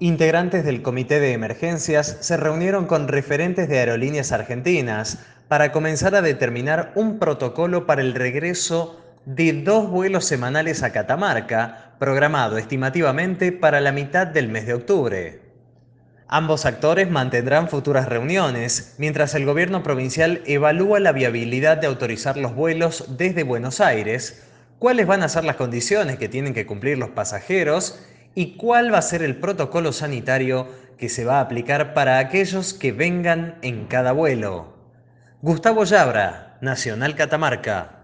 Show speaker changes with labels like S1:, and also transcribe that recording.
S1: Integrantes del Comité de Emergencias se reunieron con referentes de aerolíneas argentinas para comenzar a determinar un protocolo para el regreso de 2 vuelos semanales a Catamarca, programado estimativamente para la mitad del mes de octubre. Ambos actores mantendrán futuras reuniones, mientras el gobierno provincial evalúa la viabilidad de autorizar los vuelos desde Buenos Aires, cuáles van a ser las condiciones que tienen que cumplir los pasajeros y cuál va a ser el protocolo sanitario que se va a aplicar para aquellos que vengan en cada vuelo. Gustavo Yabra, Nacional Catamarca.